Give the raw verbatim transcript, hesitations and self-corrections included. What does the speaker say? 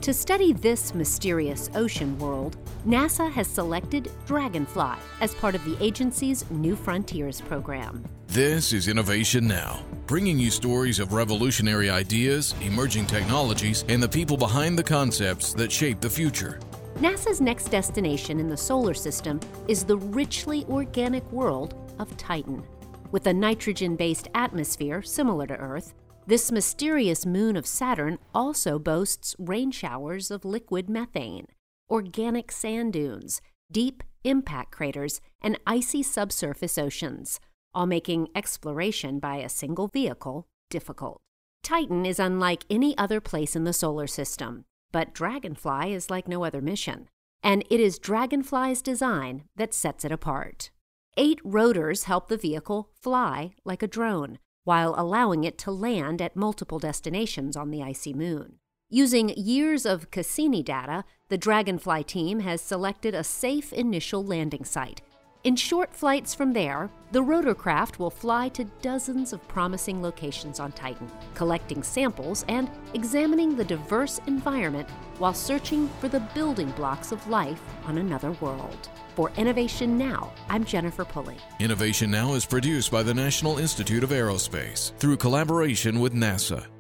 To study this mysterious ocean world, NASA has selected Dragonfly as part of the agency's New Frontiers program. This is Innovation Now, bringing you stories of revolutionary ideas, emerging technologies, and the people behind the concepts that shape the future. NASA's next destination in the solar system is the richly organic world of Titan. With a nitrogen-based atmosphere similar to Earth, this mysterious moon of Saturn also boasts rain showers of liquid methane, organic sand dunes, deep impact craters, and icy subsurface oceans, all making exploration by a single vehicle difficult. Titan is unlike any other place in the solar system, but Dragonfly is like no other mission, and it is Dragonfly's design that sets it apart. Eight rotors help the vehicle fly like a drone, while allowing it to land at multiple destinations on the icy moon. Using years of Cassini data, the Dragonfly team has selected a safe initial landing site. In short flights from there, the rotorcraft will fly to dozens of promising locations on Titan, collecting samples and examining the diverse environment while searching for the building blocks of life on another world. For Innovation Now, I'm Jennifer Pulley. Innovation Now is produced by the National Institute of Aerospace through collaboration with NASA.